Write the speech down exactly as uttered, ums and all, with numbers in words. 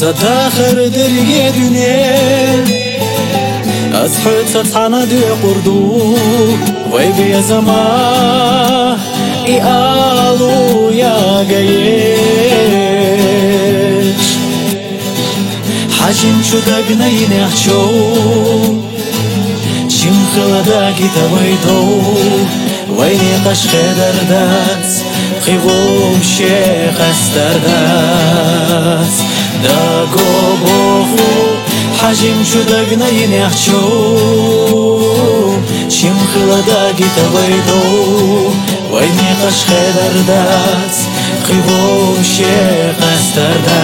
ستاخر درگی دنیا از حد تانا دی قردو وی بی زما ای آلو یا گیش حجم شده بنای نخشو چیم خلده گیتا ویدو وی نیقش خدردت خیغوم شیخ استردت دا گوبو حجم شده بنای نخشو چیم خلده گیتا ویدو وی نیقش خدردت خیغوم شیخ استردت